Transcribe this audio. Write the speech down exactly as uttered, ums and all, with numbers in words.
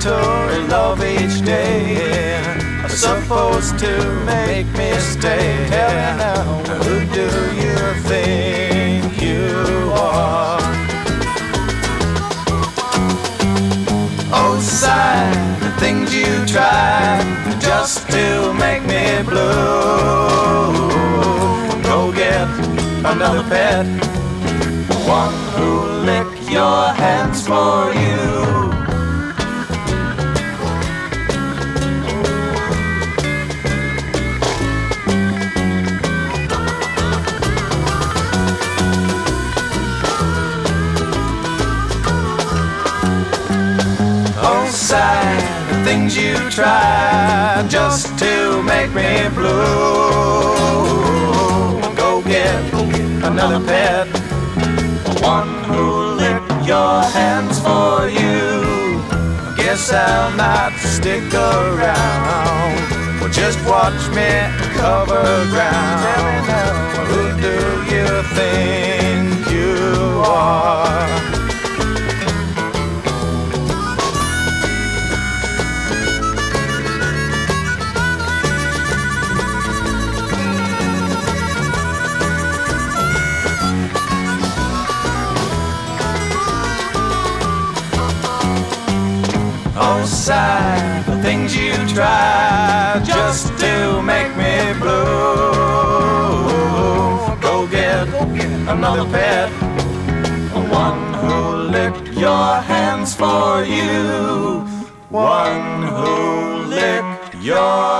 mandatory love each day are supposed to make me stay. Tell me now, who do you think you are? Oh, sigh, the things you try just to make me blue. Go get another pet, one who'll lick your hands for you. Oh, sigh, the things you try just to make me blue. Go get another pet, one who'll lick your hands for you. Guess I'll not stick around, well, just watch me cover ground. Well, who do you think you are? Oh, sigh, the things you try just to make me blue. Go get another pet, one who'll lick your hands for you, one who'll lick your